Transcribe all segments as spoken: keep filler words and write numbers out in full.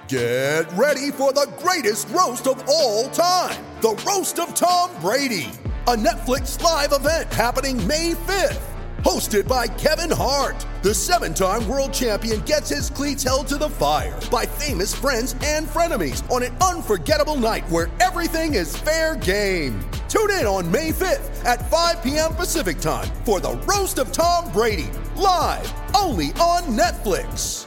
Get ready for the greatest roast of all time, the Roast of Tom Brady, a Netflix live event happening May fifth. Hosted by Kevin Hart, the seven-time world champion gets his cleats held to the fire by famous friends and frenemies on an unforgettable night where everything is fair game. Tune in on May fifth at five p.m. Pacific time for the Roast of Tom Brady, live only on Netflix.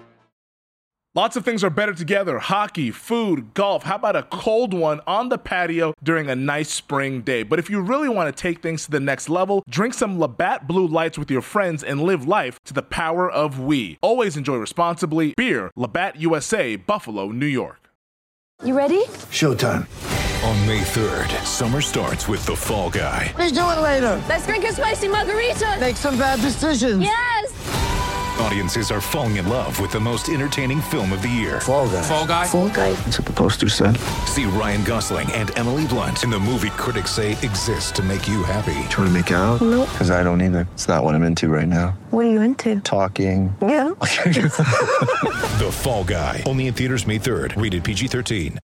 Lots of things are better together. Hockey, food, golf. How about a cold one on the patio during a nice spring day? But if you really want to take things to the next level, drink some Labatt Blue Lights with your friends and live life to the power of we. Always enjoy responsibly. Beer, Labatt U S A, Buffalo, New York. You ready? Showtime. On May third, summer starts with The Fall Guy. Let's do it later. Let's drink a spicy margarita. Make some bad decisions. Yes. Audiences are falling in love with the most entertaining film of the year. Fall Guy. Fall Guy? Fall Guy. That's what the poster said. See Ryan Gosling and Emily Blunt in the movie critics say exists to make you happy. Trying to make it out? Nope. Because I don't either. It's not what I'm into right now. What are you into? Talking. Yeah. The Fall Guy. Only in theaters May third. Rated P G thirteen.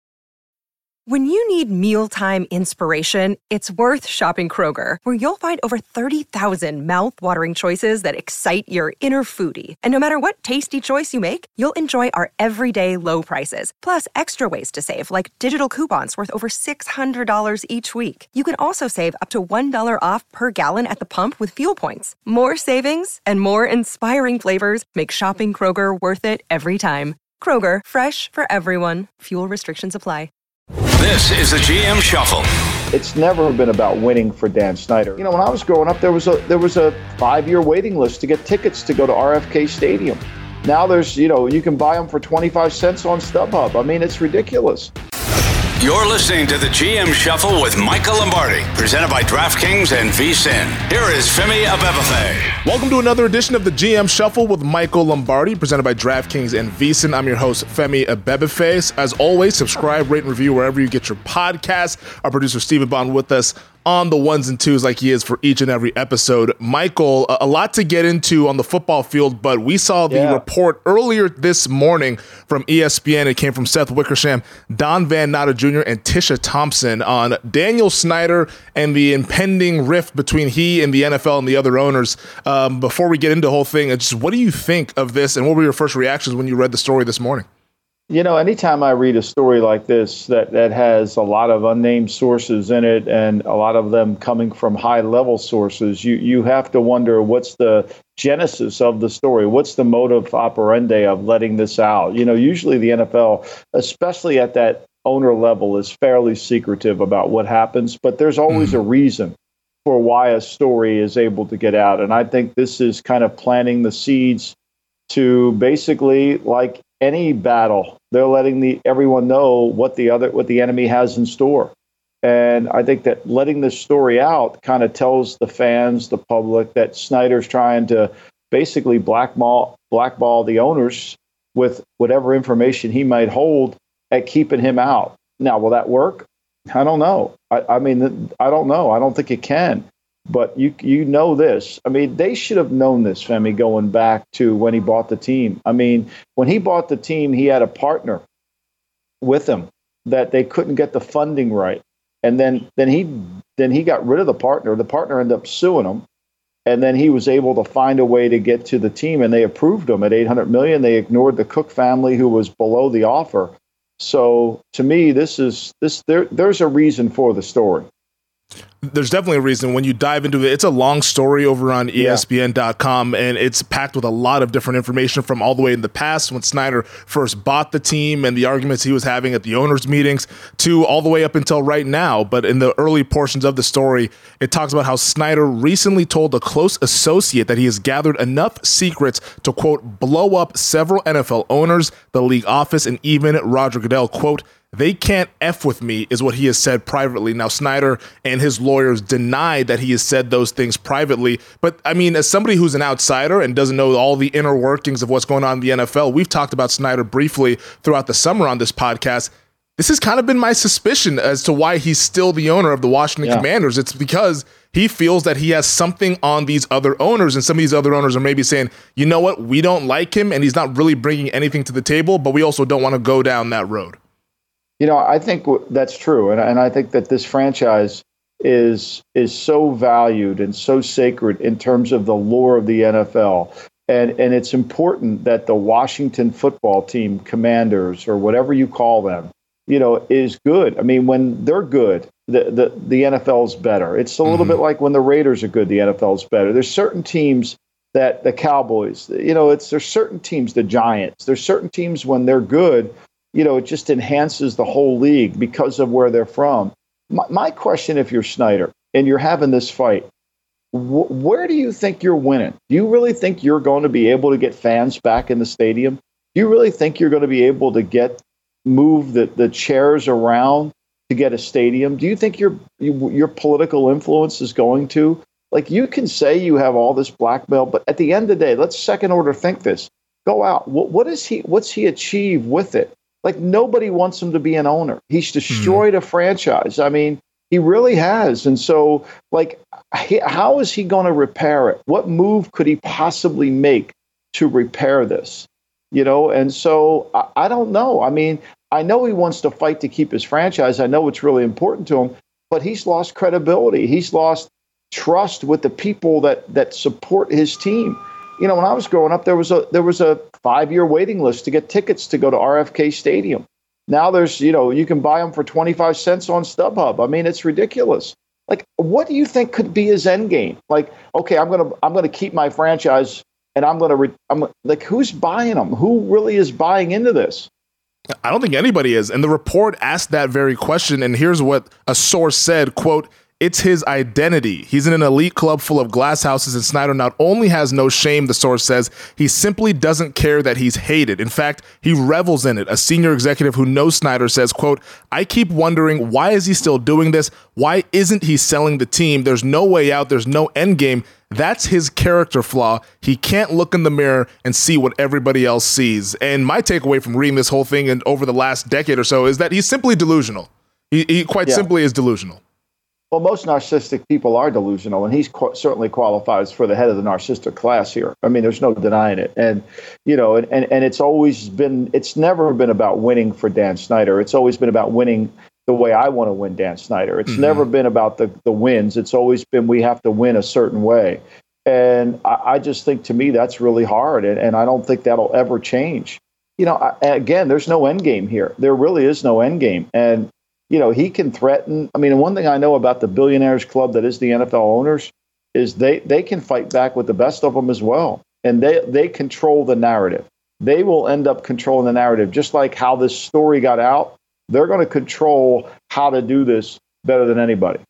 When you need mealtime inspiration, it's worth shopping Kroger, where you'll find over thirty thousand mouth-watering choices that excite your inner foodie. And no matter what tasty choice you make, you'll enjoy our everyday low prices, plus extra ways to save, like digital coupons worth over six hundred dollars each week. You can also save up to one dollar off per gallon at the pump with fuel points. More savings and more inspiring flavors make shopping Kroger worth it every time. Kroger, fresh for everyone. Fuel restrictions apply. This is the G M Shuffle. It's never been about winning for Dan Snyder. You know, when I was growing up, there was a there was a five-year waiting list to get tickets to go to R F K Stadium. Now there's, you know, you can buy them for twenty-five cents on StubHub. I mean, it's ridiculous. You're listening to the G M Shuffle with Michael Lombardi, presented by DraftKings and VSiN. Here is Femi Abebefe. Welcome to another edition of the G M Shuffle with Michael Lombardi, presented by DraftKings and VSiN. I'm your host, Femi Abebefe. As always, subscribe, rate, and review wherever you get your podcasts. Our producer, Stephen Bond, with us on the ones and twos like he is for each and every episode. Michael, a lot to get into on the football field, but we saw the yeah. report earlier this morning from E S P N. It came from Seth Wickersham, Don Van Natta Junior, and Tisha Thompson on Daniel Snyder and the impending rift between he and the N F L and the other owners. Um, before we get into the whole thing, just what do you think of this, and what were your first reactions when you read the story this morning? You know, anytime I read a story like this that, that has a lot of unnamed sources in it and a lot of them coming from high-level sources, you, you have to wonder what's the genesis of the story? What's the modus operandi of letting this out? You know, usually the N F L, especially at that owner level, is fairly secretive about what happens, but there's always mm-hmm. a reason for why a story is able to get out. And I think this is kind of planting the seeds to basically, like any battle, they're letting the everyone know what the other what the enemy has in store. And I think that letting this story out kind of tells the fans, the public, that Snyder's trying to basically blackball blackball the owners with whatever information he might hold at keeping him out. Now, will that work? I don't know. I, I mean, I don't know. I don't think it can. But you you know this. I mean, they should have known this, Femi, going back to when he bought the team. I mean, when he bought the team, he had a partner with him that they couldn't get the funding right. And then then he then he got rid of the partner. The partner ended up suing him. And then he was able to find a way to get to the team, and they approved him at eight hundred million dollars. They ignored the Cook family, who was below the offer. So to me, this is this there there's a reason for the story. There's definitely a reason. When you dive into it, it's a long story over on E S P N dot com, and it's packed with a lot of different information from all the way in the past when Snyder first bought the team and the arguments he was having at the owners' meetings to all the way up until right now. But in the early portions of the story, it talks about how Snyder recently told a close associate that he has gathered enough secrets to, quote, blow up several N F L owners, the league office, and even Roger Goodell, quote, "They can't F with me," is what he has said privately. Now, Snyder and his lawyers deny that he has said those things privately. But, I mean, as somebody who's an outsider and doesn't know all the inner workings of what's going on in the N F L, we've talked about Snyder briefly throughout the summer on this podcast. This has kind of been my suspicion as to why he's still the owner of the Washington yeah. Commanders. It's because he feels that he has something on these other owners, and some of these other owners are maybe saying, you know what, we don't like him and he's not really bringing anything to the table, but we also don't want to go down that road. You know, I think that's true. And, and I think that this franchise is is so valued and so sacred in terms of the lore of the N F L. And and it's important that the Washington football team, Commanders, or whatever you call them, you know, is good. I mean, when they're good, the the, the N F L's better. It's a little mm-hmm. bit like when the Raiders are good, the N F L's better. There's certain teams that the Cowboys, you know, it's there's certain teams, the Giants, there's certain teams when they're good, you know, it just enhances the whole league because of where they're from. My, my question, if you're Snyder and you're having this fight, wh- where do you think you're winning? Do you really think you're going to be able to get fans back in the stadium? Do you really think you're going to be able to get move the, the chairs around to get a stadium? Do you think your you, your political influence is going to? Like, you can say you have all this blackmail, but at the end of the day, let's second order think this. Go out. What, what is he? What's he achieve with it? Like, nobody wants him to be an owner. He's destroyed mm. a franchise. I mean, he really has. And so, like, he, how is he going to repair it? What move could he possibly make to repair this? You know, and so I, I don't know. I mean, I know he wants to fight to keep his franchise. I know it's really important to him, but he's lost credibility. He's lost trust with the people that that support his team. You know, when I was growing up, there was a there was a five-year waiting list to get tickets to go to R F K Stadium. Now there's, you know, you can buy them for twenty-five cents on StubHub. I mean, it's ridiculous. Like, what do you think could be his end game? Like, okay, I'm gonna I'm gonna keep my franchise, and I'm gonna re- I'm like, who's buying them? Who really is buying into this? I don't think anybody is. And the report asked that very question. And here's what a source said, quote, "It's his identity. He's in an elite club full of glass houses, and Snyder not only has no shame, the source says, he simply doesn't care that he's hated. In fact, he revels in it." A senior executive who knows Snyder says, quote, "I keep wondering, why is he still doing this? Why isn't he selling the team? There's no way out. There's no end game. That's his character flaw. He can't look in the mirror and see what everybody else sees." And my takeaway from reading this whole thing and over the last decade or so is that he's simply delusional. He, he quite yeah. simply is delusional. Well, most narcissistic people are delusional, and he's qu- certainly qualifies for the head of the narcissistic class here. I mean, there's no denying it. And, you know, and, and, and it's always been, it's never been about winning for Dan Snyder. It's always been about winning the way I want to win Dan Snyder. It's mm-hmm. never been about the, the wins. It's always been, we have to win a certain way. And I, I just think, to me, that's really hard. And, and I don't think that'll ever change. You know, I, again, there's no end game here. There really is no end game. And, you know, he can threaten. I mean, one thing I know about the billionaires club that is the N F L owners is they, they can fight back with the best of them as well. And they, they control the narrative. They will end up controlling the narrative, just like how this story got out. They're going to control how to do this better than anybody.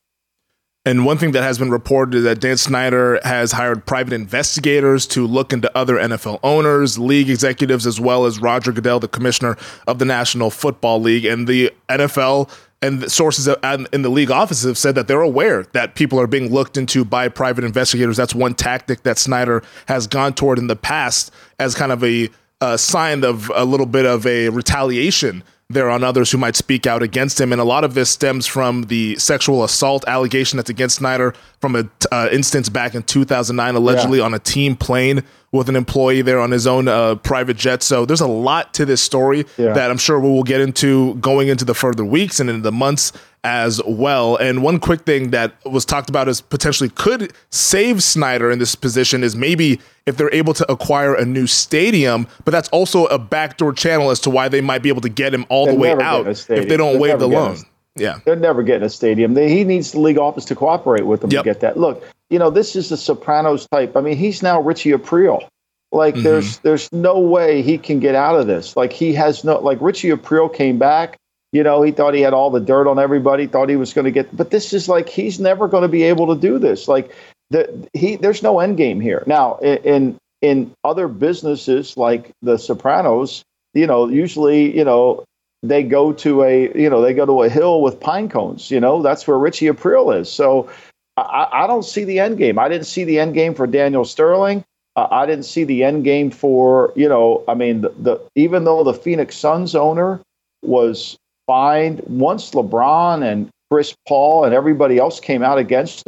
And one thing that has been reported is that Dan Snyder has hired private investigators to look into other N F L owners, league executives, as well as Roger Goodell, the commissioner of the National Football League. And the N F L and the sources in the league offices have said that they're aware that people are being looked into by private investigators. That's one tactic that Snyder has gone toward in the past as kind of a, a sign of a little bit of a retaliation there on others who might speak out against him. And a lot of this stems from the sexual assault allegation that's against Snyder from an uh, instance back in two thousand nine, allegedly yeah. on a team plane with an employee there on his own uh, private jet. So there's a lot to this story yeah. that I'm sure we will get into going into the further weeks and into the months as well. And one quick thing that was talked about as potentially could save Snyder in this position is maybe if they're able to acquire a new stadium, but that's also a backdoor channel as to why they might be able to get him all They're the way out if they don't They're waive the loan. Yeah, they're never getting a stadium. They, he needs the league office to cooperate with them yep. to get that. Look, you know, this is the Sopranos type. I mean, he's now Richie Aprile. Like, mm-hmm. there's there's no way he can get out of this. Like, he has no, like, Richie Aprile came back. You know, he thought he had all the dirt on everybody, thought he was going to get, but this is like, he's never going to be able to do this. Like, the, he, there's no end game here. Now, in in other businesses like the Sopranos, you know, usually, you know, they go to a, you know, they go to a hill with pine cones. You know, that's where Richie Aprile is. So I, I don't see the end game. I didn't see the end game for Daniel Sterling. Uh, I didn't see the end game for, you know, I mean, the, the even though the Phoenix Suns owner was fined, once LeBron and Chris Paul and everybody else came out against them,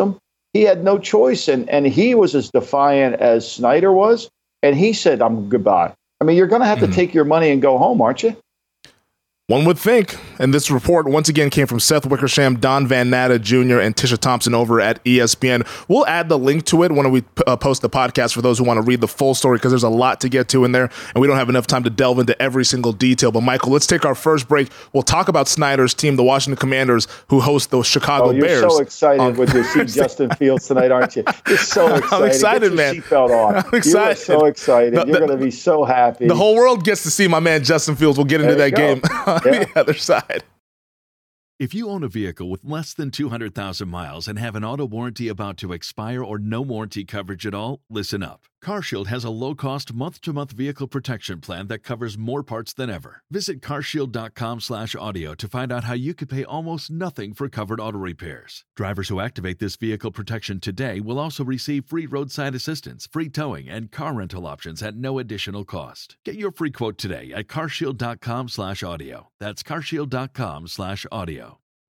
he had no choice. And, and he was as defiant as Snyder was. And he said, I'm goodbye. I mean, you're going to have mm-hmm. to take your money and go home, aren't you? One would think, and this report once again came from Seth Wickersham, Don Van Natta Junior, and Tisha Thompson over at E S P N. We'll add the link to it when we uh, post the podcast for those who want to read the full story, because there's a lot to get to in there, and we don't have enough time to delve into every single detail. But, Michael, let's take our first break. We'll talk about Snyder's team, the Washington Commanders, who host the Chicago oh, you're Bears. You're so excited um, when you see Justin Fields tonight, aren't you? You're so excited. I'm excited, Get your man. seatbelt on. I'm excited. You're so excited. The, the, you're going to be so happy. The whole world gets to see my man Justin Fields. We'll get into there that game on yeah. the other side. If you own a vehicle with less than two hundred thousand miles and have an auto warranty about to expire or no warranty coverage at all, listen up. CarShield has a low-cost month-to-month vehicle protection plan that covers more parts than ever. Visit carshield.com slash audio to find out how you could pay almost nothing for covered auto repairs. Drivers who activate this vehicle protection today will also receive free roadside assistance, free towing, and car rental options at no additional cost. Get your free quote today at carshield.com slash audio. That's carshield.com slash audio.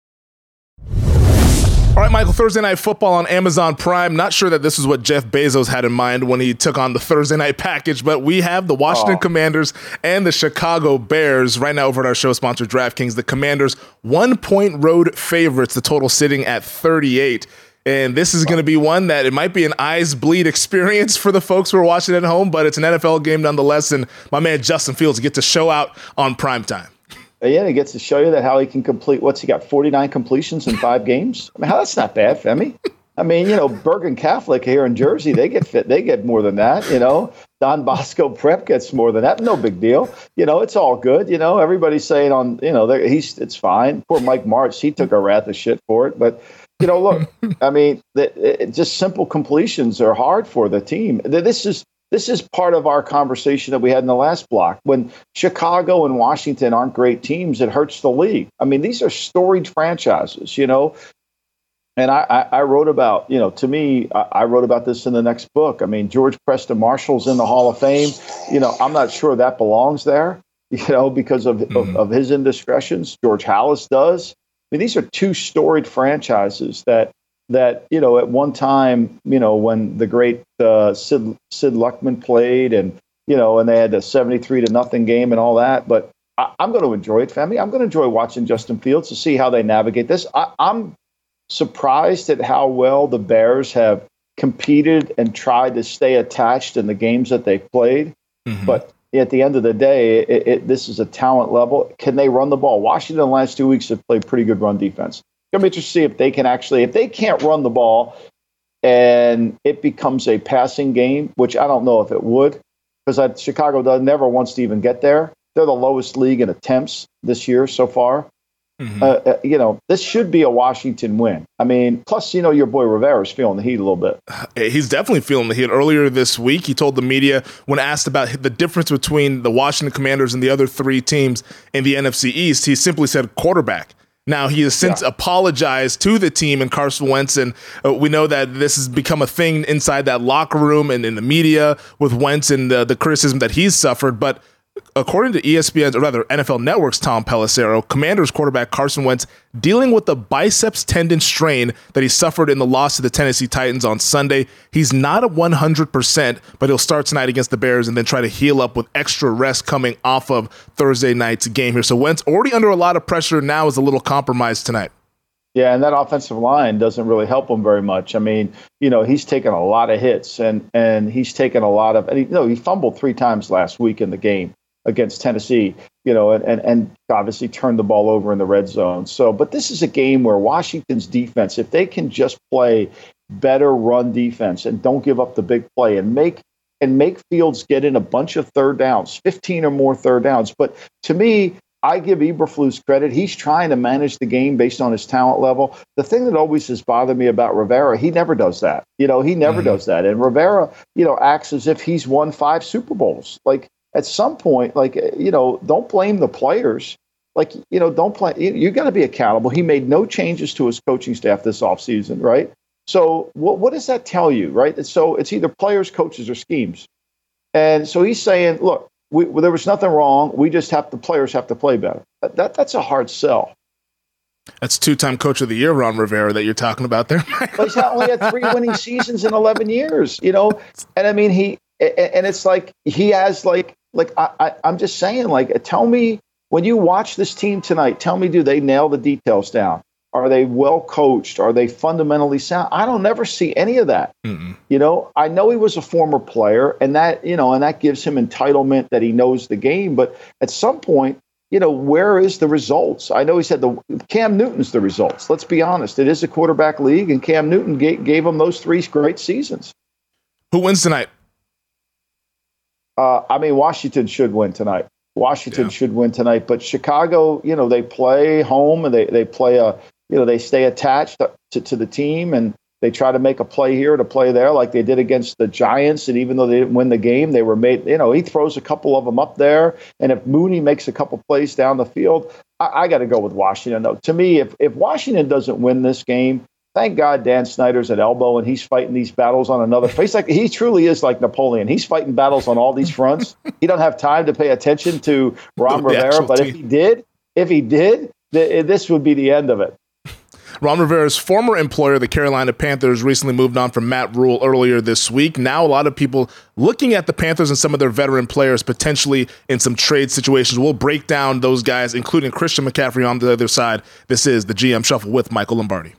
All right, Michael, Thursday Night Football on Amazon Prime. Not sure that this is what Jeff Bezos had in mind when he took on the Thursday night package, but we have the Washington oh. Commanders and the Chicago Bears right now over at our show sponsor, DraftKings. The Commanders, one-point road favorites, the total sitting at thirty-eight. And this is going to be one that it might be an eyes bleed experience for the folks who are watching at home, but it's an N F L game nonetheless, and my man Justin Fields gets to show out on primetime. Yeah, he gets to show you that how he can complete. What's he got? forty-nine completions in five games. I mean, how that's not bad, Femi. I mean, you know, Bergen Catholic here in Jersey, they get fit. They get more than that. You know, Don Bosco Prep gets more than that. No big deal. You know, it's all good. You know, everybody's saying on. You know, he's it's fine. Poor Mike Martz, he took a wrath of shit for it. But you know, look, I mean, the, it, just simple completions are hard for the team. This is. This is part of our conversation that we had in the last block. When Chicago and Washington aren't great teams, it hurts the league. I mean, these are storied franchises, you know. And I, I, I wrote about, you know, to me, I, I wrote about this in the next book. I mean, George Preston Marshall's in the Hall of Fame. You know, I'm not sure that belongs there, you know, because of, mm-hmm. of, of his indiscretions. George Halas does. I mean, these are two storied franchises that, that, you know, at one time, you know, when the great uh, Sid, Sid Luckman played and, you know, and they had a seventy-three to nothing game and all that. But I, I'm going to enjoy it, Femi. I'm going to enjoy watching Justin Fields to see how they navigate this. I, I'm surprised at how well the Bears have competed and tried to stay attached in the games that they've played. Mm-hmm. But at the end of the day, it, it, this is a talent level. Can they run the ball? Washington the last two weeks have played pretty good run defense. I'm interested to see if they can actually, if they can't run the ball and it becomes a passing game, which I don't know if it would, because Chicago does, never wants to even get there. They're the lowest league in attempts this year so far. Mm-hmm. Uh, uh, you know, this should be a Washington win. I mean, plus, you know, your boy Rivera's feeling the heat a little bit. He's definitely feeling the heat. Earlier this week, he told the media when asked about the difference between the Washington Commanders and the other three teams in the N F C East, he simply said quarterback. Now, he has since yeah. apologized to the team and Carson Wentz, and uh, we know that this has become a thing inside that locker room and in the media with Wentz and the, the criticism that he's suffered. But according to E S P N's, or rather N F L Network's Tom Pelissero, Commanders quarterback Carson Wentz dealing with the biceps tendon strain that he suffered in the loss to the Tennessee Titans on Sunday. He's not at one hundred percent, but he'll start tonight against the Bears and then try to heal up with extra rest coming off of Thursday night's game here. So Wentz already under a lot of pressure, now is a little compromised tonight. Yeah, and that offensive line doesn't really help him very much. I mean, you know, he's taken a lot of hits and and he's taken a lot of, and he, you know, he fumbled three times last week in the game against Tennessee, you know, and, and, and obviously turned the ball over in the red zone. So, but this is a game where Washington's defense, if they can just play better run defense and don't give up the big play and make and make Fields get in a bunch of third downs, fifteen or more third downs. But to me, I give Eberflus credit. He's trying to manage the game based on his talent level. The thing that always has bothered me about Rivera, he never does that. You know, he never mm-hmm. does that. And Rivera, you know, acts as if he's won five Super Bowls. Like, at some point, like, you know, don't blame the players. Like, you know, don't play. You, you got to be accountable. He made no changes to his coaching staff this offseason, right? So what, what does that tell you, right? So it's either players, coaches, or schemes. And so he's saying, look, we, well, there was nothing wrong. We just have the players have to play better. That, that's a hard sell. That's two-time Coach of the Year, Ron Rivera, that you're talking about there. But he's only had three winning seasons in eleven years, you know? And I mean, he, and it's like, he has like, like, I, I, I'm just saying, like, tell me, when you watch this team tonight, tell me, do they nail the details down? Are they well coached? Are they fundamentally sound? I don't never see any of that. Mm-mm. You know, I know he was a former player, and that, you know, and that gives him entitlement that he knows the game. But at some point, you know, where is the results? I know he said the Cam Newton's the results. Let's be honest. It is a quarterback league, and Cam Newton gave, gave him those three great seasons. Who wins tonight? Uh, I mean, Washington should win tonight. Washington yeah. should win tonight. But Chicago, you know, they play home, and they, they play a, you know, they stay attached to, to the team, and they try to make a play here to play there like they did against the Giants. And even though they didn't win the game, they were made, you know, he throws a couple of them up there. And if Mooney makes a couple plays down the field, I, I got to go with Washington, though. To me, if, if Washington doesn't win this game, thank God Dan Snyder's at elbow and he's fighting these battles on another face. Like, he truly is like Napoleon. He's fighting battles on all these fronts. He don't have time to pay attention to Ron the Rivera. But team. if he did, if he did, th- this would be the end of it. Ron Rivera's former employer, the Carolina Panthers, recently moved on from Matt Rule earlier this week. Now a lot of people looking at the Panthers and some of their veteran players potentially in some trade situations. We'll break down those guys, including Christian McCaffrey on the other side. This is the G M Shuffle with Michael Lombardi.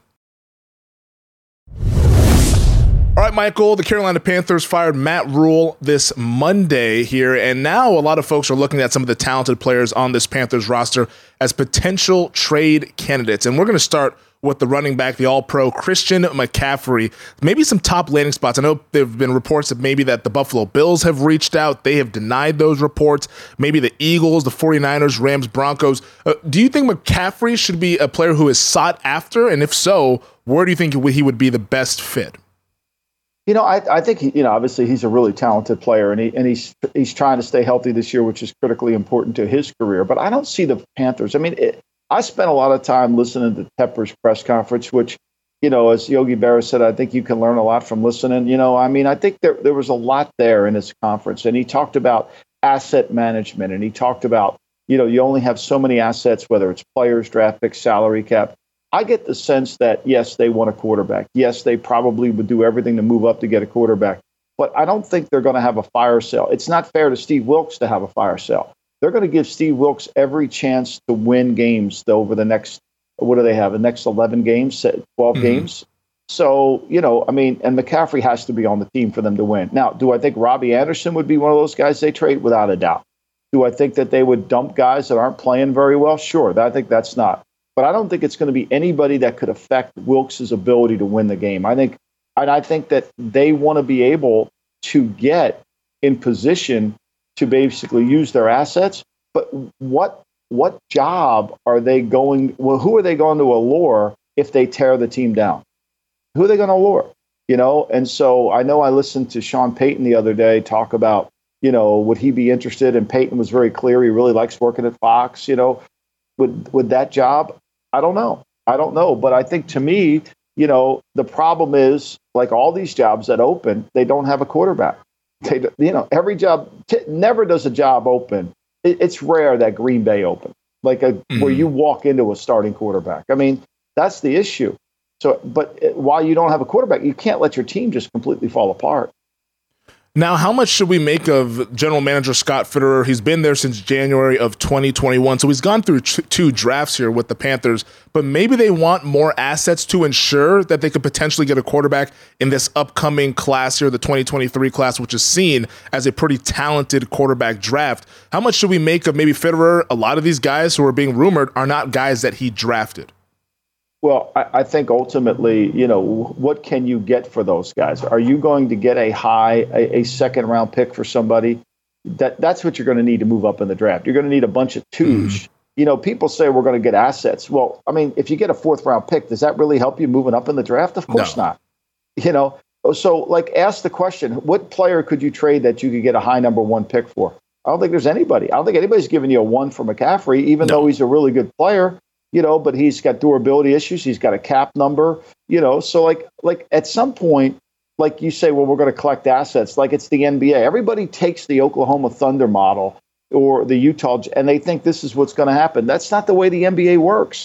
All right, Michael, the Carolina Panthers fired Matt Rule this Monday here, and now a lot of folks are looking at some of the talented players on this Panthers roster as potential trade candidates. And we're going to start with the running back, the all-pro Christian McCaffrey. Maybe some top landing spots. I know there have been reports that maybe that the Buffalo Bills have reached out. They have denied those reports. Maybe the Eagles, the 49ers, Rams, Broncos. Uh, do you think McCaffrey should be a player who is sought after? And if so, where do you think he would be the best fit? You know, I, I think, he, you know, obviously he's a really talented player, and he and he's he's trying to stay healthy this year, which is critically important to his career. But I don't see the Panthers. I mean, it, I spent a lot of time listening to Tepper's press conference, which, you know, as Yogi Berra said, I think you can learn a lot from listening. You know, I mean, I think there there was a lot there in his conference, and he talked about asset management, and he talked about, you know, you only have so many assets, whether it's players, draft picks, salary cap. I get the sense that, yes, they want a quarterback. Yes, they probably would do everything to move up to get a quarterback. But I don't think they're going to have a fire sale. It's not fair to Steve Wilks to have a fire sale. They're going to give Steve Wilks every chance to win games over the next, what do they have, the next eleven games, twelve mm-hmm. games? So, you know, I mean, and McCaffrey has to be on the team for them to win. Now, do I think Robbie Anderson would be one of those guys they trade? Without a doubt. Do I think that they would dump guys that aren't playing very well? Sure, I think that's not. But I don't think it's going to be anybody that could affect Wilks' ability to win the game. I think, and I think that they want to be able to get in position to basically use their assets. But what what job are they going? Well, who are they going to allure if they tear the team down? Who are they going to allure? You know, and so I know I listened to Sean Payton the other day talk about, you know, would he be interested? And Payton was very clear. He really likes working at Fox. You know, would would that job? I don't know. I don't know. But I think, to me, you know, the problem is, like all these jobs that open, they don't have a quarterback. They, you know, every job t- never does a job open. It, it's rare that Green Bay open, like a, mm-hmm. where you walk into a starting quarterback. I mean, that's the issue. So, but while you don't have a quarterback, you can't let your team just completely fall apart. Now, how much should we make of General Manager Scott Fitterer? He's been there since January of twenty twenty-one, so he's gone through t- two drafts here with the Panthers, but maybe they want more assets to ensure that they could potentially get a quarterback in this upcoming class here, the twenty twenty-three class, which is seen as a pretty talented quarterback draft. How much should we make of maybe Fitterer? A lot of these guys who are being rumored are not guys that he drafted. Well, I, I think ultimately, you know, what can you get for those guys? Are you going to get a high, a, a second round pick for somebody? That that's what you're going to need to move up in the draft. You're going to need a bunch of twos. Mm. You know, people say we're going to get assets. Well, I mean, if you get a fourth round pick, does that really help you moving up in the draft? Of course no. not. You know, so like ask the question, what player could you trade that you could get a high number one pick for? I don't think there's anybody. I don't think anybody's giving you a one for McCaffrey, even no. though he's a really good player. You know, but he's got durability issues. He's got a cap number, you know, so like like at some point, like you say, well, we're going to collect assets like it's the N B A. Everybody takes the Oklahoma Thunder model or the Utah, and they think this is what's going to happen. That's not the way the N B A works.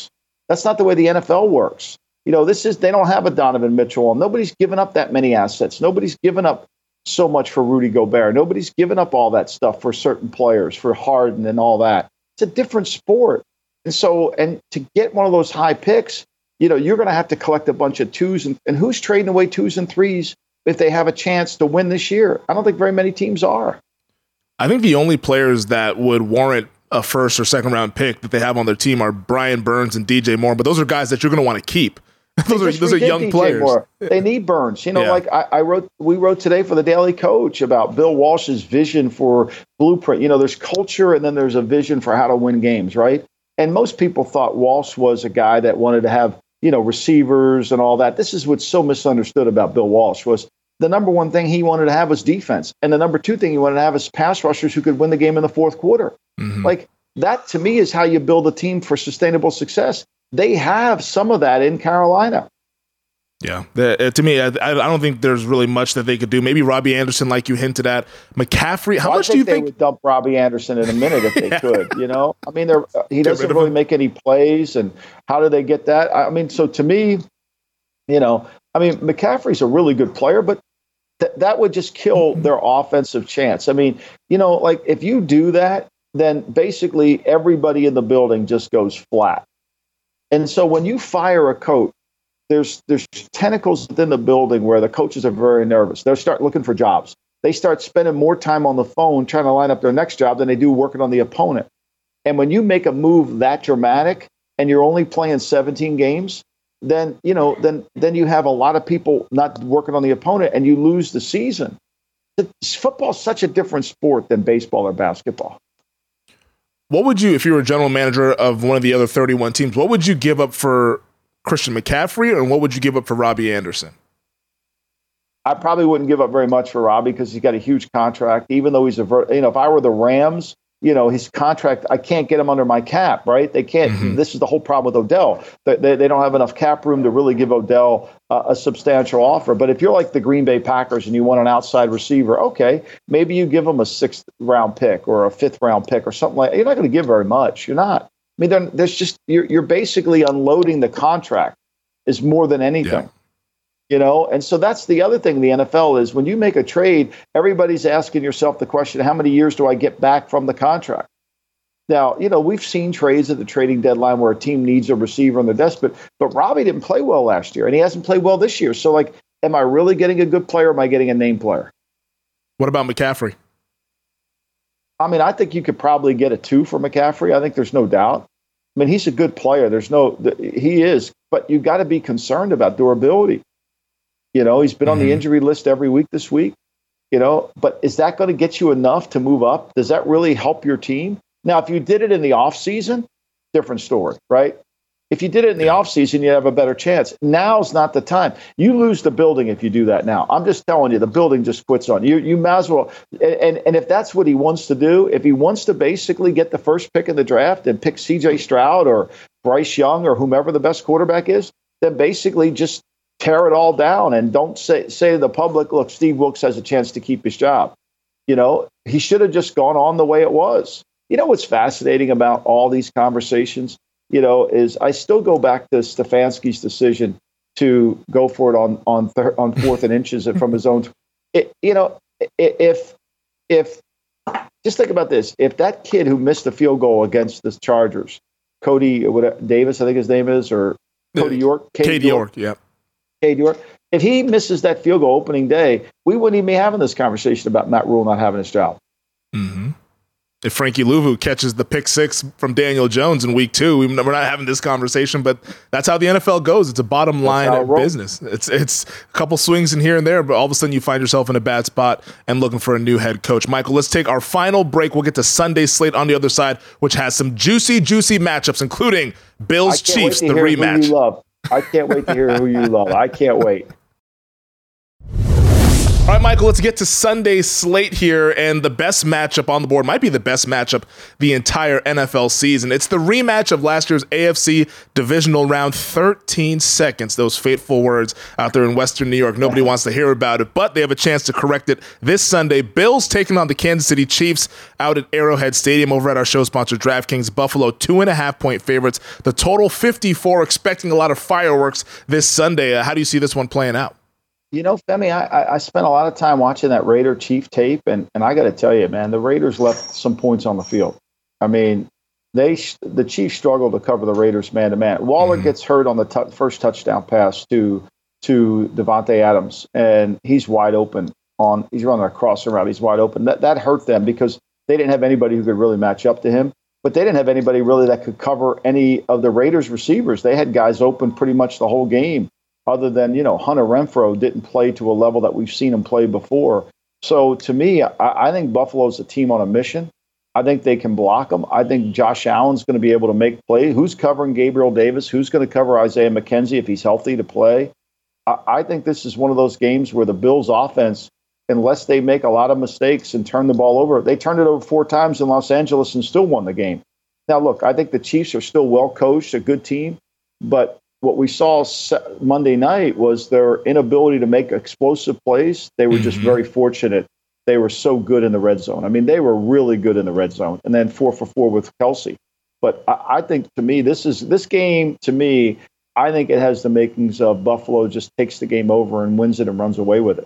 That's not the way the N F L works. You know, this is, they don't have a Donovan Mitchell. Nobody's given up that many assets. Nobody's given up so much for Rudy Gobert. Nobody's given up all that stuff for certain players, for Harden and all that. It's a different sport. And so, and to get one of those high picks, you know, you're going to have to collect a bunch of twos. And, and who's trading away twos and threes if they have a chance to win this year? I don't think very many teams are. I think the only players that would warrant a first or second round pick that they have on their team are Brian Burns and D J Moore, but those are guys that you're going to want to keep. those are those are young D J players. Moore. They need Burns. You know, yeah. like I, I wrote, we wrote today for the Daily Coach about Bill Walsh's vision for blueprint. You know, there's culture and then there's a vision for how to win games, right? And most people thought Walsh was a guy that wanted to have, you know, receivers and all that. This is what's so misunderstood about Bill Walsh was the number one thing he wanted to have was defense. And the number two thing he wanted to have is pass rushers who could win the game in the fourth quarter. Mm-hmm. Like that to me is how you build a team for sustainable success. They have some of that in Carolina. Yeah, the, to me, I, I don't think there's really much that they could do. Maybe Robbie Anderson, like you hinted at. McCaffrey, how well, much I think do you they think? Would dump Robbie Anderson in a minute if they yeah. could? You know, I mean, they're, he doesn't really him. make any plays, and how do they get that? I mean, so to me, you know, I mean, McCaffrey's a really good player, but th- that would just kill their offensive chance. I mean, you know, like if you do that, then basically everybody in the building just goes flat. And so when you fire a coach, there's there's tentacles within the building where the coaches are very nervous. They'll start looking for jobs. They start spending more time on the phone trying to line up their next job than they do working on the opponent. And when you make a move that dramatic and you're only playing seventeen games, then you know then then you have a lot of people not working on the opponent and you lose the season. Football is such a different sport than baseball or basketball. What would you, if you were a general manager of one of the other thirty-one teams, what would you give up for Christian McCaffrey, and what would you give up for Robbie Anderson? I probably wouldn't give up very much for Robbie because he's got a huge contract. Even though he's a, you know, if I were the Rams, you know, his contract, I can't get him under my cap, right? They can't. Mm-hmm. This is the whole problem with Odell. They, they, they don't have enough cap room to really give Odell uh, a substantial offer. But if you're like the Green Bay Packers and you want an outside receiver, okay, maybe you give him a sixth round pick or a fifth round pick or something like that. You're not going to give very much. You're not. I mean, there's just you're you're basically unloading the contract is more than anything, yeah. you know. And so that's the other thing in the N F L is when you make a trade, everybody's asking yourself the question: how many years do I get back from the contract? Now, you know, we've seen trades at the trading deadline where a team needs a receiver on the desk, but but Robbie didn't play well last year, and he hasn't played well this year. So, like, am I really getting a good player? Or am I getting a name player? What about McCaffrey? I mean, I think you could probably get a two for McCaffrey. I think there's no doubt. I mean, he's a good player. There's no, he is, but you've got to be concerned about durability. You know, he's been mm-hmm. on the injury list every week this week, you know, but is that going to get you enough to move up? Does that really help your team? Now, if you did it in the off season, different story, right? If you did it in the offseason, you have a better chance. Now's not the time. You lose the building if you do that now. I'm just telling you, the building just quits on you. You might as well. And, and if that's what he wants to do, if he wants to basically get the first pick in the draft and pick C J Stroud or Bryce Young or whomever the best quarterback is, then basically just tear it all down and don't say, say to the public, look, Steve Wilks has a chance to keep his job. You know, he should have just gone on the way it was. You know what's fascinating about all these conversations? You know, is I still go back to Stefanski's decision to go for it on on thir- on fourth and inches from his own. It, you know, if if just think about this, if that kid who missed the field goal against the Chargers, Cody what, Davis, I think his name is, or Cody York, Cade York, yeah, Cade York. If he misses that field goal opening day, we wouldn't even be having this conversation about Matt Rule not having his job. Mm-hmm. If Frankie Louvu catches the pick six from Daniel Jones in week two, we're not having this conversation, but that's how the N F L goes. It's a bottom line it business. It's it's a couple swings in here and there, but all of a sudden you find yourself in a bad spot and looking for a new head coach. Michael, let's take our final break. We'll get to Sunday's slate on the other side, which has some juicy, juicy matchups, including Bills-Chiefs, the rematch. Who you love. I can't wait to hear who you love. I can't wait. All right, Michael, let's get to Sunday's slate here, and the best matchup on the board might be the best matchup the entire N F L season. It's the rematch of last year's A F C divisional round. thirteen seconds, those fateful words out there in Western New York. Nobody wants to hear about it, but they have a chance to correct it this Sunday. Bills taking on the Kansas City Chiefs out at Arrowhead Stadium over at our show sponsor, DraftKings. Buffalo, two and a half point favorites. The total fifty-four, expecting a lot of fireworks this Sunday. Uh, how do you see this one playing out? You know, Femi, I, I spent a lot of time watching that Raider Chief tape, and, and I got to tell you, man, the Raiders left some points on the field. I mean, they the Chiefs struggled to cover the Raiders man-to-man. Waller mm-hmm. gets hurt on the t- first touchdown pass to to Devontae Adams, and he's wide open. on He's running a crossing route. He's wide open. That, that hurt them because they didn't have anybody who could really match up to him, but they didn't have anybody really that could cover any of the Raiders receivers. They had guys open pretty much the whole game. Other than, you know, Hunter Renfrow didn't play to a level that we've seen him play before. So to me, I, I think Buffalo's a team on a mission. I think they can block them. I think Josh Allen's going to be able to make plays. Who's covering Gabriel Davis? Who's going to cover Isaiah McKenzie if he's healthy to play? I, I think this is one of those games where the Bills offense, unless they make a lot of mistakes and turn the ball over, they turned it over four times in Los Angeles and still won the game. Now, look, I think the Chiefs are still well coached, a good team, but what we saw Monday night was their inability to make explosive plays. They were just mm-hmm. very fortunate. They were so good in the red zone. I mean, they were really good in the red zone. And then four for four with Kelsey. But I, I think, to me, this is this game, to me, I think it has the makings of Buffalo just takes the game over and wins it and runs away with it.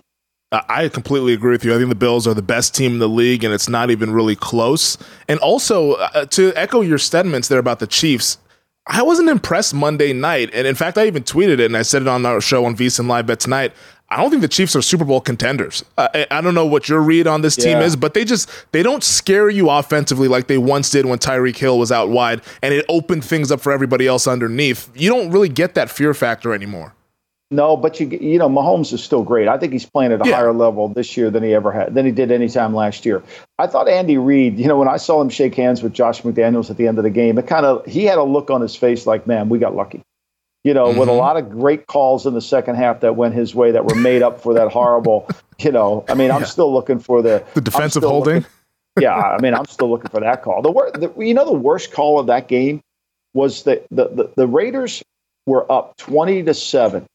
I completely agree with you. I think the Bills are the best team in the league, and it's not even really close. And also, uh, to echo your statements there about the Chiefs, I wasn't impressed Monday night. And in fact, I even tweeted it and I said it on our show on VSiN Live Bet tonight. I don't think the Chiefs are Super Bowl contenders. Uh, I, I don't know what your read on this team yeah. is, but they just, they don't scare you offensively like they once did when Tyreek Hill was out wide and it opened things up for everybody else underneath. You don't really get that fear factor anymore. No, but you you know, Mahomes is still great. I think he's playing at a yeah. higher level this year than he ever had, than he did any time last year. I thought Andy Reid, you know, when I saw him shake hands with Josh McDaniels at the end of the game, it kind of, he had a look on his face like, man, we got lucky. You know, mm-hmm. with a lot of great calls in the second half that went his way that were made up for that horrible, you know, I mean, I'm yeah. still looking for the the defensive holding. Looking, yeah, I mean, I'm still looking for that call. The, wor- the you know, the worst call of that game was that the, the, the Raiders were up twenty to seven.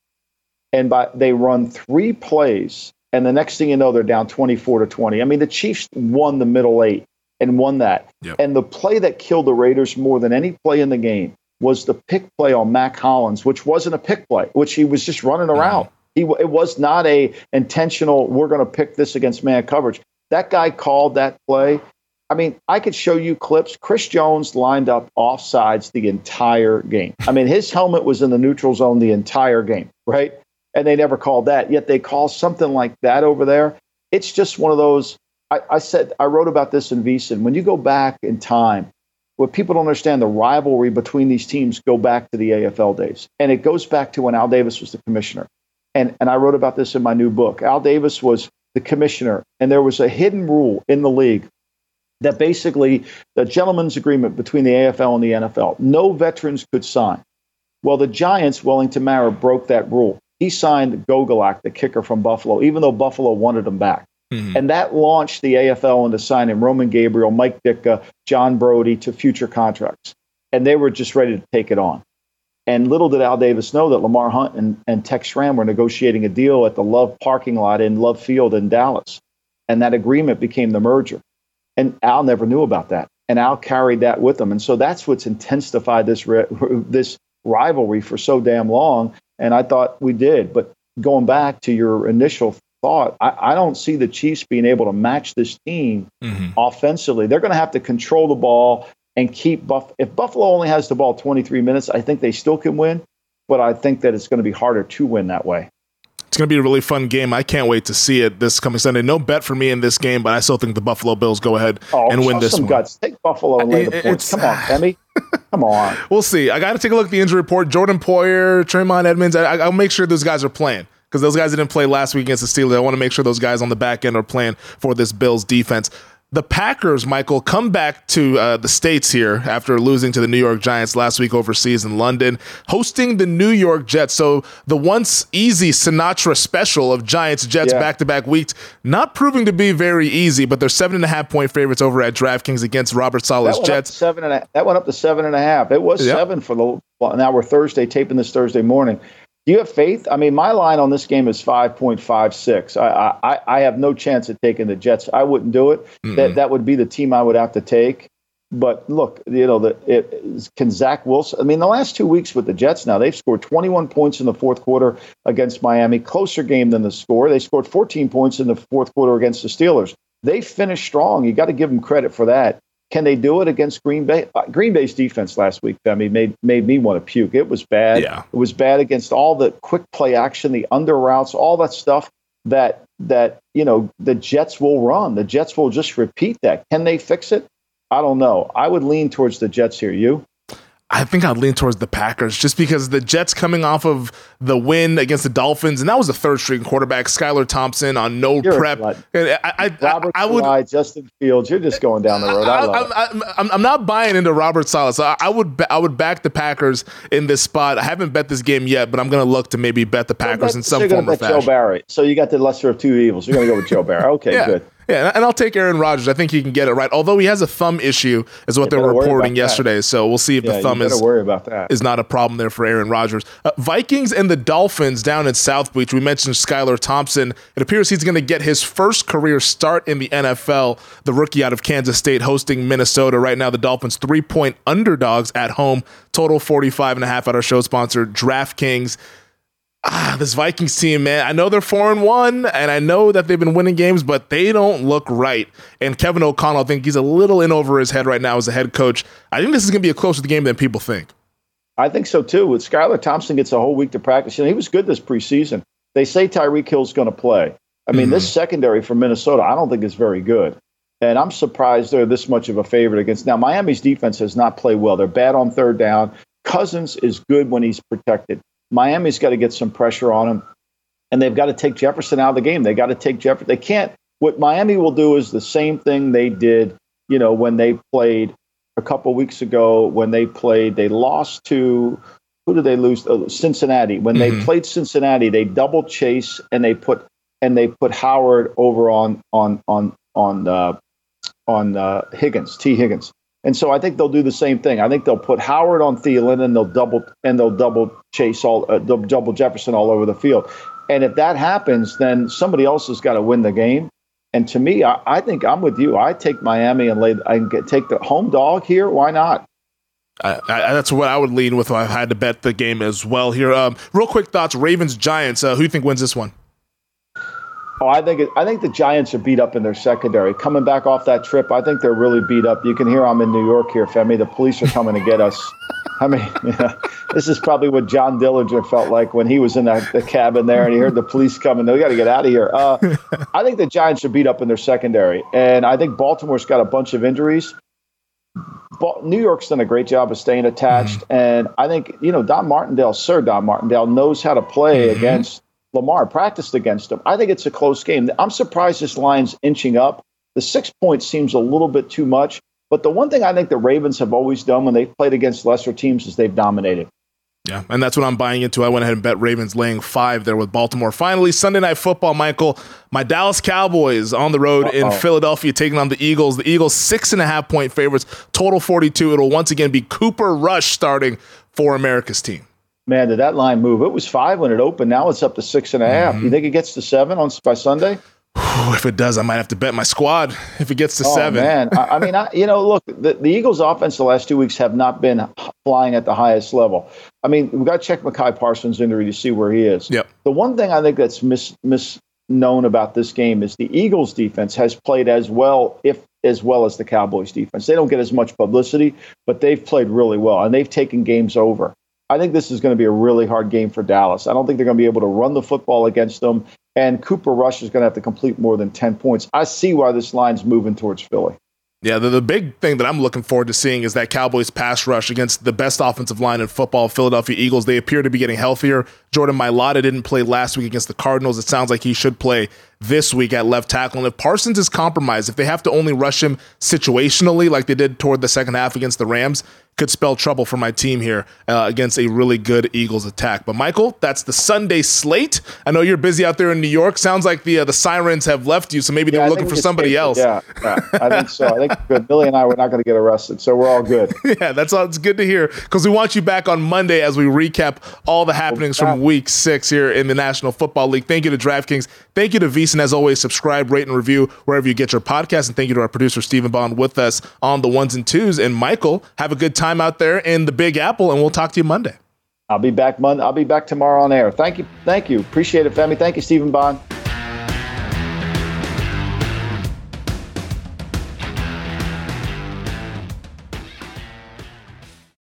And by they run three plays, and the next thing you know, they're down twenty-four to twenty. I mean, the Chiefs won the middle eight and won that. Yep. And the play that killed the Raiders more than any play in the game was the pick play on Mac Hollins, which wasn't a pick play, which he was just running around. Mm-hmm. He, it was not a intentional, we're going to pick this against man coverage. That guy called that play. I mean, I could show you clips. Chris Jones lined up offsides the entire game. I mean, his helmet was in the neutral zone the entire game, right? And they never called that. Yet they call something like that over there. It's just one of those. I, I said, I wrote about this in VSiN. When you go back in time, what people don't understand, the rivalry between these teams go back to the A F L days. And it goes back to when Al Davis was the commissioner. And, and I wrote about this in my new book. Al Davis was the commissioner, and there was a hidden rule in the league that basically the gentleman's agreement between the A F L and the N F L. No veterans could sign. Well, the Giants, Wellington Mara, broke that rule. He signed Gogolak, the kicker from Buffalo, even though Buffalo wanted him back. Mm-hmm. And that launched the A F L into signing Roman Gabriel, Mike Ditka, John Brody to future contracts. And they were just ready to take it on. And little did Al Davis know that Lamar Hunt and, and Tex Schramm were negotiating a deal at the Love parking lot in Love Field in Dallas. And that agreement became the merger. And Al never knew about that. And Al carried that with him. And so that's what's intensified this re- this rivalry for so damn long. And I thought we did. But going back to your initial thought, I, I don't see the Chiefs being able to match this team mm-hmm. offensively. They're going to have to control the ball and keep Buff. If Buffalo only has the ball twenty-three minutes, I think they still can win. But I think that it's going to be harder to win that way. It's going to be a really fun game. I can't wait to see it this coming Sunday. No bet for me in this game, but I still think the Buffalo Bills go ahead oh, and win this some one. Guts. Take Buffalo and lay the points. Come on, Emmy. Come on. We'll see. I got to take a look at the injury report. Jordan Poyer, Tremont Edmonds. I, I'll make sure those guys are playing because those guys didn't play last week against the Steelers. I want to make sure those guys on the back end are playing for this Bills defense. The Packers, Michael, come back to uh, the States here after losing to the New York Giants last week overseas in London, hosting the New York Jets. So the once easy Sinatra special of Giants Jets yeah. back-to-back weeks, not proving to be very easy, but they're seven and a half point favorites over at DraftKings against Robert Saleh's Jets. Seven and a, that went up to seven and a half. It was yep. seven for the. Well, now we're Thursday, taping this Thursday morning. Do you have faith? I mean, my line on this game is five point five six. I, I I have no chance of taking the Jets. I wouldn't do it. Mm-hmm. That that would be the team I would have to take. But look, you know, the, it, can Zach Wilson? I mean, the last two weeks with the Jets now, they've scored twenty-one points in the fourth quarter against Miami. Closer game than the score. They scored fourteen points in the fourth quarter against the Steelers. They finished strong. You got to give them credit for that. Can they do it against Green Bay? Uh, Green Bay's defense last week, Femi, made made me want to puke. It was bad. Yeah. It was bad against all the quick play action, the under routes, all that stuff that that you know the Jets will run. The Jets will just repeat that. Can they fix it? I don't know. I would lean towards the Jets here. You? I think I'd lean towards the Packers just because the Jets coming off of the win against the Dolphins, and that was the third string quarterback, Skylar Thompson on no You're prep. I, I, Robert I, I would, Saleh, Justin Fields. You're just going down the road. I love I, I, I'm, I'm not buying into Robert Saleh, so I, I would I would back the Packers in this spot. I haven't bet this game yet, but I'm going to look to maybe bet the Packers bet, in some so form or fashion. Joe Barry. So you got the lesser of two evils. You're going to go with Joe Barry. Okay, yeah. good. Yeah, and I'll take Aaron Rodgers. I think he can get it right. Although he has a thumb issue, is what you they were reporting that. yesterday. So we'll see if yeah, the thumb you is worry about that. is not a problem there for Aaron Rodgers. Uh, Vikings and the Dolphins down in South Beach. We mentioned Skylar Thompson. It appears he's going to get his first career start in the N F L. The rookie out of Kansas State hosting Minnesota. Right now, the Dolphins three-point underdogs at home. Total forty-five and a half at our show sponsor, DraftKings. Ah, this Vikings team, man, I know they're four and one, and I know that they've been winning games, but they don't look right. And Kevin O'Connell, I think he's a little in over his head right now as a head coach. I think this is going to be a closer game than people think. I think so, too. With Skylar Thompson gets a whole week to practice. You know, he was good this preseason. They say Tyreek Hill's going to play. I mean, mm-hmm. this secondary for Minnesota, I don't think is very good. And I'm surprised they're this much of a favorite against. Now, Miami's defense has not played well. They're bad on third down. Cousins is good when he's protected. Miami's got to get some pressure on him, and they've got to take Jefferson out of the game. They got to take Jefferson. They can't. What Miami will do is the same thing they did, you know, when they played a couple weeks ago. When they played, they lost to who did they lose? Oh, Cincinnati. When mm-hmm. they played Cincinnati, they double chase and they put and they put Howard over on on on on uh, on uh, Higgins, T. Higgins. And so I think they'll do the same thing. I think they'll put Howard on Thielen and they'll double and they'll double chase all uh, double Jefferson all over the field. And if that happens, then somebody else has got to win the game. And to me, I, I think I'm with you. I take Miami and lay. I can get, take the home dog here. Why not? I, I, that's what I would lean with if I had to bet the game as well here. Um, real quick thoughts: Ravens Giants. Uh, who do you think wins this one? Oh, I think it, I think the Giants are beat up in their secondary. Coming back off that trip, I think they're really beat up. You can hear I'm in New York here, Femi. The police are coming to get us. I mean, yeah, this is probably what John Dillinger felt like when he was in the, the cabin there and he heard the police coming. We got to get out of here. Uh, I think the Giants are beat up in their secondary, and I think Baltimore's got a bunch of injuries. New York's done a great job of staying attached, mm-hmm. and I think you know Don Martindale, Sir Don Martindale, knows how to play mm-hmm. against Lamar, practiced against him. I think it's a close game. I'm surprised this line's inching up. The six points seems a little bit too much. But the one thing I think the Ravens have always done when they've played against lesser teams is they've dominated. Yeah, and that's what I'm buying into. I went ahead and bet Ravens laying five there with Baltimore. Finally, Sunday Night Football, Michael. My Dallas Cowboys on the road Uh-oh. in Philadelphia taking on the Eagles. The Eagles, six and a half point favorites, total forty-two. It'll once again be Cooper Rush starting for America's team. Man, did that line move? It was five when it opened. Now it's up to six and a half. Mm-hmm. You think it gets to seven on by Sunday? If it does, I might have to bet my squad if it gets to oh, seven. man. I, I mean, I, you know, look, the, the Eagles' offense the last two weeks have not been flying at the highest level. I mean, we've got to check Mekhi Parsons' injury to see where he is. Yep. The one thing I think that's mis, misknown about this game is the Eagles' defense has played as well, if as well as the Cowboys' defense. They don't get as much publicity, but they've played really well, and they've taken games over. I think this is going to be a really hard game for Dallas. I don't think they're going to be able to run the football against them, and Cooper Rush is going to have to complete more than ten points. I see why this line's moving towards Philly. Yeah, the, the big thing that I'm looking forward to seeing is that Cowboys pass rush against the best offensive line in football, Philadelphia Eagles. They appear to be getting healthier. Jordan Mailata didn't play last week against the Cardinals. It sounds like he should play this week at left tackle. And if Parsons is compromised, if they have to only rush him situationally like they did toward the second half against the Rams, could spell trouble for my team here uh, against a really good Eagles attack. But Michael, that's the Sunday slate. I know you're busy out there in New York. Sounds like the uh, the Sirens have left you, so maybe yeah, they're looking for somebody else. Yeah, yeah, I think so. I think Billy and I were not going to get arrested, so we're all good. Yeah, that's all. It's good to hear because we want you back on Monday as we recap all the happenings from Week Six here in the National Football League. Thank you to DraftKings. Thank you to VSiN. As always, subscribe, rate, and review wherever you get your podcast. And thank you to our producer Stephen Bond with us on the ones and twos. And Michael, have a good time out there in the Big Apple, and we'll talk to you Monday. I'll be back Monday. I'll be back tomorrow on air. Thank you. Thank you. Appreciate it, Femi. Thank you, Stephen Bond.